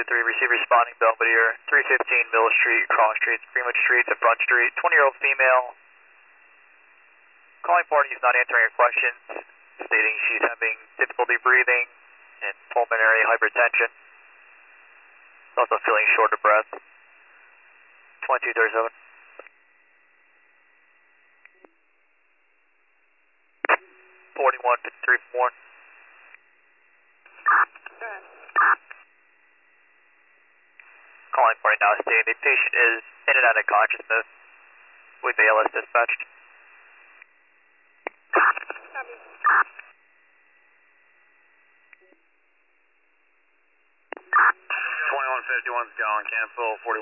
3, receive responding Belvedere, 315 Mill Street, Cross Street, Greenwood Street to Front Street, 20-year-old female. Calling party is not answering your questions, stating she's having difficulty breathing and pulmonary hypertension. Also feeling short of breath. 2237. 4153 Calling party now stating the patient is in and out of consciousness with ALS dispatched. Copy. 2151's gone, cancel 41.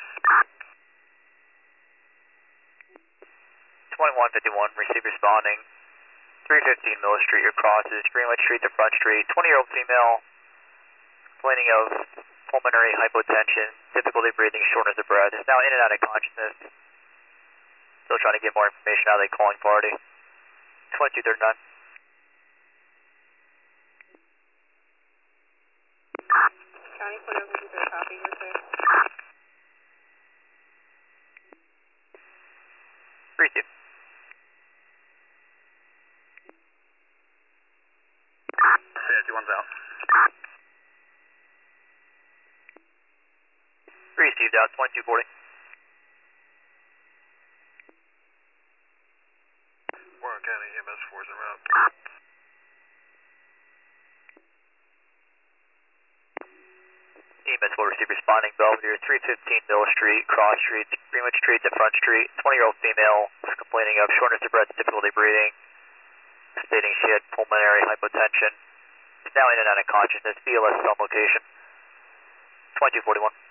2151, receive responding. 315 Mill Street, your crosses, Greenwood Street to Front Street, 20-year-old female, complaining of pulmonary hypotension, difficulty breathing, shortness of breath, is now in and out of consciousness. Still trying to get more information out of the calling party. 2239. County Point Oak, is there a copy? We're clear. 32. 51's out. Received out, 2240. Warren County EMS 4's en route. EMS will receive responding Belvedere, 315 Mill Street, Cross Street, Greenwood Street to Front Street, 20-year-old female, complaining of shortness of breath, difficulty breathing, stating she had pulmonary hypotension. Is now in and out of consciousness, BLS cell location. 2241.